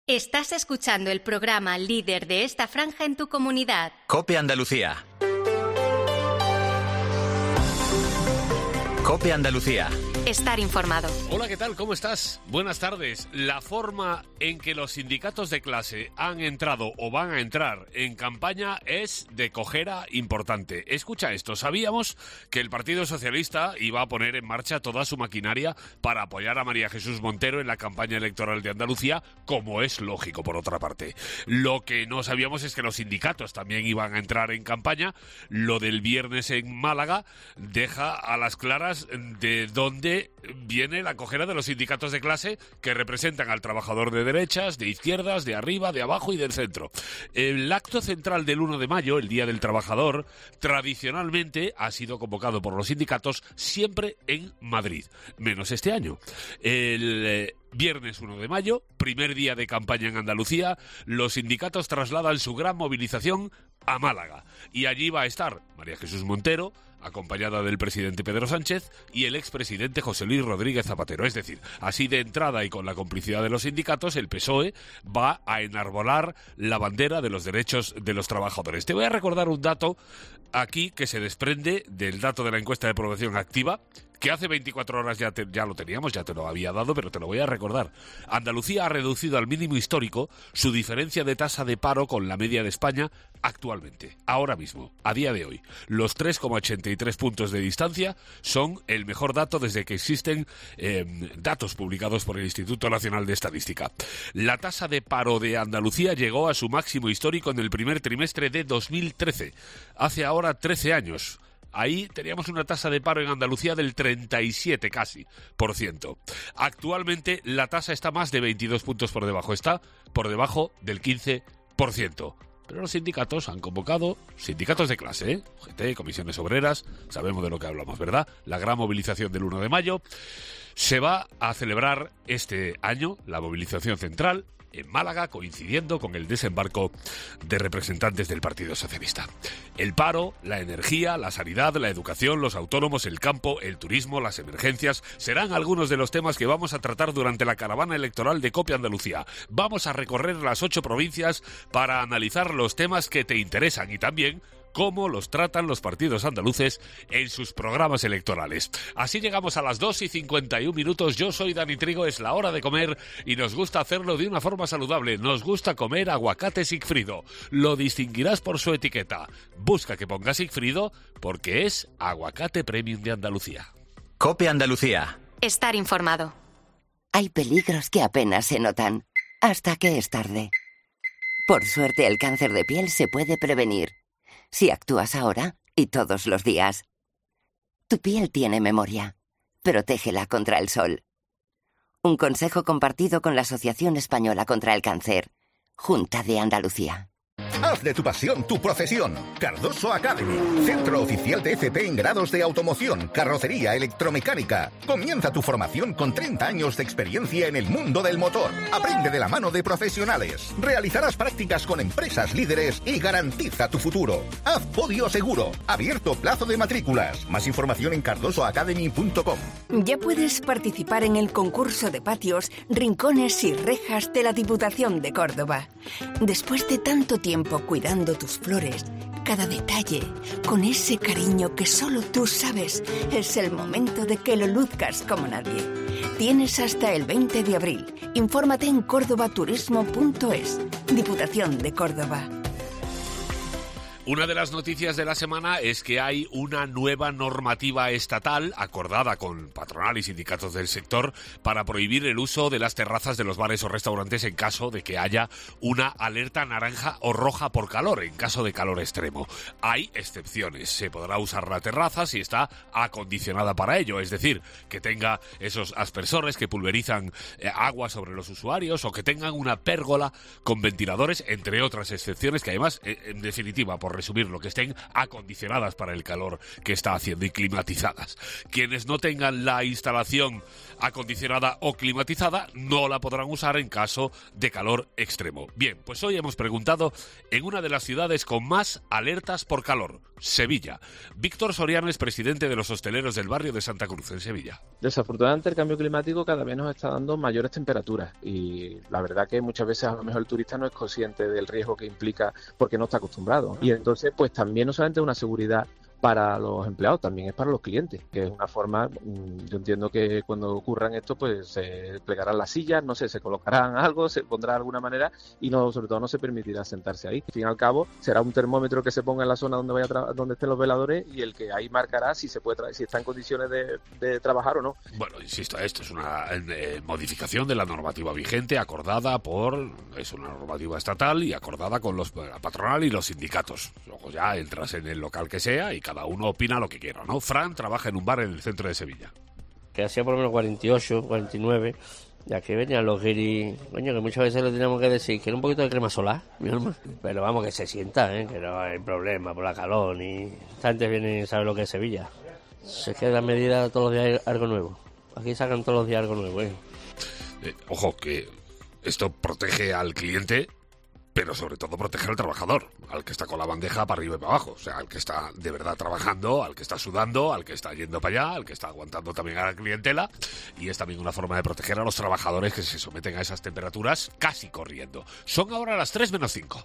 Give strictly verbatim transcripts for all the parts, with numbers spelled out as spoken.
Estás escuchando el programa líder de esta franja en tu comunidad. COPE Andalucía. COPE Andalucía. Estar informado. Hola, ¿qué tal? ¿Cómo estás? Buenas tardes. La forma en que los sindicatos de clase han entrado o van a entrar en campaña es de cojera importante. Escucha esto, sabíamos que el Partido Socialista iba a poner en marcha toda su maquinaria para apoyar a María Jesús Montero en la campaña electoral de Andalucía, como es lógico por otra parte. Lo que no sabíamos es que los sindicatos también iban a entrar en campaña. Lo del viernes en Málaga deja a las claras de dónde viene la cojera de los sindicatos de clase que representan al trabajador de derechas, de izquierdas, de arriba, de abajo y del centro. El acto central del uno de mayo, el Día del Trabajador, tradicionalmente ha sido convocado por los sindicatos siempre en Madrid, menos este año. El eh, viernes uno de mayo, primer día de campaña en Andalucía, los sindicatos trasladan su gran movilización a Málaga. Y allí va a estar María Jesús Montero, acompañada del presidente Pedro Sánchez y el expresidente José Luis Rodríguez Zapatero. Es decir, así de entrada y con la complicidad de los sindicatos, el P S O E va a enarbolar la bandera de los derechos de los trabajadores. Te voy a recordar un dato aquí que se desprende del dato de la encuesta de población activa, que hace veinticuatro horas ya, te, ya lo teníamos, ya te lo había dado, pero te lo voy a recordar. Andalucía ha reducido al mínimo histórico su diferencia de tasa de paro con la media de España actualmente, ahora mismo, a día de hoy. Los tres coma ochenta y tres puntos de distancia son el mejor dato desde que existen eh, datos publicados por el Instituto Nacional de Estadística. La tasa de paro de Andalucía llegó a su máximo histórico en el primer trimestre de dos mil trece, hace ahora trece años. Ahí teníamos una tasa de paro en Andalucía del treinta y siete casi por ciento. Actualmente la tasa está más de veintidós puntos por debajo, está por debajo del quince por ciento. Pero los sindicatos han convocado, sindicatos de clase, ¿eh? U G T, comisiones obreras, sabemos de lo que hablamos, ¿verdad? La gran movilización del uno de mayo. Se va a celebrar este año la movilización central en Málaga, coincidiendo con el desembarco de representantes del Partido Socialista. El paro, la energía, la sanidad, la educación, los autónomos, el campo, el turismo, las emergencias, serán algunos de los temas que vamos a tratar durante la caravana electoral de COPE Andalucía. Vamos a recorrer las ocho provincias para analizar los temas que te interesan y también cómo los tratan los partidos andaluces en sus programas electorales. Así llegamos a las dos y cincuenta y un minutos. Yo soy Dani Trigo, es la hora de comer y nos gusta hacerlo de una forma saludable. Nos gusta comer aguacate Sigfrido. Lo distinguirás por su etiqueta. Busca que ponga Sigfrido porque es aguacate premium de Andalucía. COPE Andalucía. Estar informado. Hay peligros que apenas se notan, hasta que es tarde. Por suerte, el cáncer de piel se puede prevenir si actúas ahora y todos los días. Tu piel tiene memoria. Protégela contra el sol. Un consejo compartido con la Asociación Española contra el Cáncer. Junta de Andalucía. Haz de tu pasión tu profesión. Cardoso Academy, centro oficial de F P en grados de automoción, carrocería, electromecánica. Comienza tu formación con treinta años de experiencia en el mundo del motor. Aprende de la mano de profesionales. Realizarás prácticas con empresas líderes y garantiza tu futuro. Haz podio seguro. Abierto plazo de matrículas. Más información en cardoso academy punto com. Ya puedes participar en el concurso de patios, rincones y rejas de la Diputación de Córdoba. Después de tanto tiempo cuidando tus flores, cada detalle, con ese cariño que solo tú sabes, es el momento de que lo luzcas como nadie. Tienes hasta el veinte de abril. Infórmate en córdoba turismo punto es. Diputación de Córdoba. Una de las noticias de la semana es que hay una nueva normativa estatal acordada con patronal y sindicatos del sector para prohibir el uso de las terrazas de los bares o restaurantes en caso de que haya una alerta naranja o roja por calor, en caso de calor extremo. Hay excepciones. Se podrá usar la terraza si está acondicionada para ello, es decir, que tenga esos aspersores que pulverizan eh, agua sobre los usuarios o que tengan una pérgola con ventiladores, entre otras excepciones que además, eh, en definitiva, por resumirlo, que estén acondicionadas para el calor que está haciendo y climatizadas. Quienes no tengan la instalación acondicionada o climatizada no la podrán usar en caso de calor extremo. Bien, pues hoy hemos preguntado en una de las ciudades con más alertas por calor, Sevilla. Víctor Soriano es presidente de los hosteleros del barrio de Santa Cruz, en Sevilla. Desafortunadamente el cambio climático cada vez nos está dando mayores temperaturas y la verdad que muchas veces a lo mejor el turista no es consciente del riesgo que implica porque no está acostumbrado. Y entonces pues también no solamente una seguridad para los empleados, también es para los clientes, que es una forma, yo entiendo que cuando ocurran esto pues se plegarán las sillas, no sé, se colocarán algo, se pondrá de alguna manera y no, sobre todo no se permitirá sentarse ahí. Al fin y al cabo será un termómetro que se ponga en la zona donde vaya tra- donde estén los veladores y el que ahí marcará si se puede tra- si está en condiciones de, de trabajar o no. Bueno, insisto, esto es una eh, modificación de la normativa vigente acordada por, es una normativa estatal y acordada con los, la patronal y los sindicatos. Luego ya entras en el local que sea y cada uno opina lo que quiera, ¿no? Fran trabaja en un bar en el centro de Sevilla. Que hacía por lo menos cuarenta y ocho, cuarenta y nueve, ya que venían los guiris, coño, que muchas veces le teníamos que decir que era un poquito de crema solar, mi hermano. Pero vamos, que se sienta, ¿eh? Que no hay problema por la calor, ni... Esta gente viene y sabe lo que es Sevilla. Se queda medida todos los días algo nuevo. Aquí sacan todos los días algo nuevo, ¿eh? Eh, ojo, que esto protege al cliente, pero sobre todo proteger al trabajador, al que está con la bandeja para arriba y para abajo, o sea, al que está de verdad trabajando, al que está sudando, al que está yendo para allá, al que está aguantando también a la clientela, y es también una forma de proteger a los trabajadores que se someten a esas temperaturas casi corriendo. Son ahora las tres menos cinco.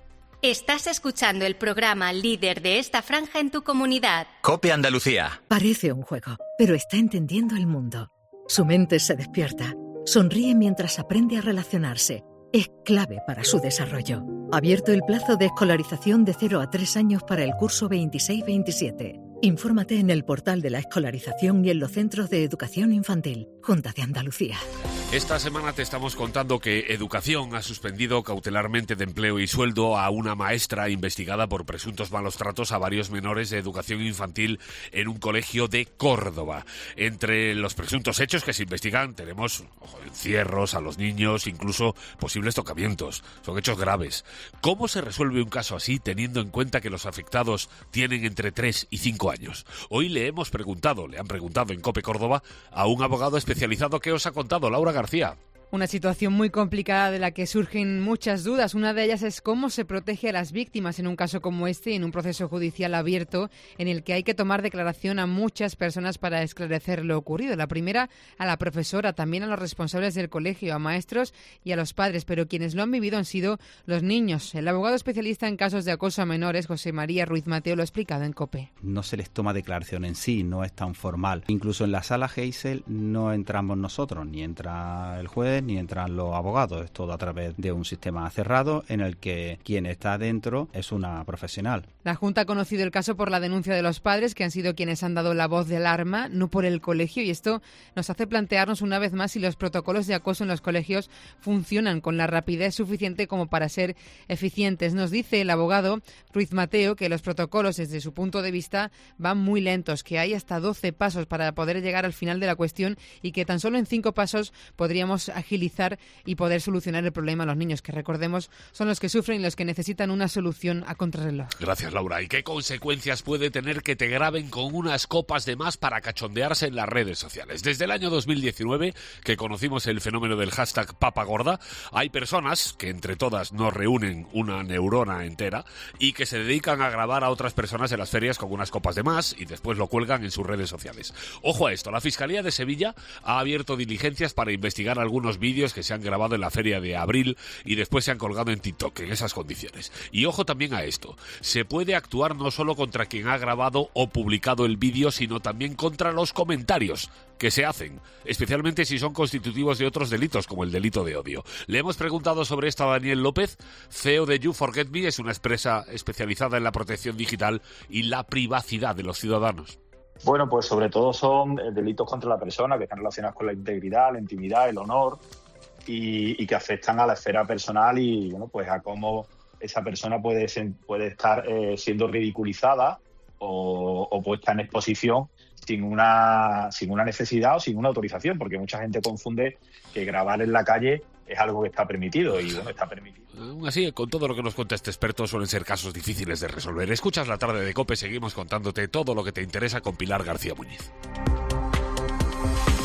Estás escuchando el programa líder de esta franja en tu comunidad. COPE Andalucía. Parece un juego, pero está entendiendo el mundo. Su mente se despierta, sonríe mientras aprende a relacionarse. Es clave para su desarrollo. Abierto el plazo de escolarización de cero a tres años para el curso veintiséis veintisiete. Infórmate en el portal de la escolarización y en los centros de educación infantil. Junta de Andalucía. Esta semana te estamos contando que Educación ha suspendido cautelarmente de empleo y sueldo a una maestra investigada por presuntos malos tratos a varios menores de educación infantil en un colegio de Córdoba. Entre los presuntos hechos que se investigan tenemos ojo, encierros a los niños, incluso posibles tocamientos. Son hechos graves. ¿Cómo se resuelve un caso así teniendo en cuenta que los afectados tienen entre tres y cinco años? Hoy le hemos preguntado, le han preguntado en COPE Córdoba a un abogado especializado que os ha contado, Laura García. Una situación muy complicada de la que surgen muchas dudas. Una de ellas es cómo se protege a las víctimas en un caso como este, en un proceso judicial abierto en el que hay que tomar declaración a muchas personas para esclarecer lo ocurrido. La primera, a la profesora, también a los responsables del colegio, a maestros y a los padres, pero quienes lo han vivido han sido los niños. El abogado especialista en casos de acoso a menores, José María Ruiz Mateo, lo ha explicado en COPE. No se les toma declaración en sí, no es tan formal. Incluso en la sala Geisel no entramos nosotros, ni entra el juez, ni entran los abogados. Es todo a través de un sistema cerrado en el que quien está dentro es una profesional. La Junta ha conocido el caso por la denuncia de los padres, que han sido quienes han dado la voz de alarma, no por el colegio, y esto nos hace plantearnos una vez más si los protocolos de acoso en los colegios funcionan con la rapidez suficiente como para ser eficientes. Nos dice el abogado Ruiz Mateo que los protocolos, desde su punto de vista, van muy lentos, que hay hasta doce pasos para poder llegar al final de la cuestión y que tan solo en cinco pasos podríamos agilizar y poder solucionar el problema a los niños, que recordemos son los que sufren y los que necesitan una solución a contrarreloj. Gracias, Laura. ¿Y qué consecuencias puede tener que te graben con unas copas de más para cachondearse en las redes sociales? Desde el año dos mil diecinueve, que conocimos el fenómeno del hashtag Papa Gorda, hay personas que entre todas nos reúnen una neurona entera y que se dedican a grabar a otras personas en las ferias con unas copas de más y después lo cuelgan en sus redes sociales. Ojo a esto, la Fiscalía de Sevilla ha abierto diligencias para investigar algunos vídeos que se han grabado en la feria de abril y después se han colgado en TikTok en esas condiciones. Y ojo también a esto, se puede actuar no solo contra quien ha grabado o publicado el vídeo, sino también contra los comentarios que se hacen, especialmente si son constitutivos de otros delitos, como el delito de odio. Le hemos preguntado sobre esto a Daniel López, C E O de You Forget Me, es una empresa especializada en la protección digital y la privacidad de los ciudadanos. Bueno, pues sobre todo son delitos contra la persona que están relacionados con la integridad, la intimidad, el honor y, y que afectan a la esfera personal y bueno, pues a cómo esa persona puede, ser, puede estar eh, siendo ridiculizada o, o puesta en exposición sin una, sin una necesidad o sin una autorización, porque mucha gente confunde que grabar en la calle es algo que está permitido y bueno, está permitido. Aún así, con todo lo que nos cuenta este experto, suelen ser casos difíciles de resolver. Escuchas La Tarde de COPE, seguimos contándote todo lo que te interesa con Pilar García Muñiz.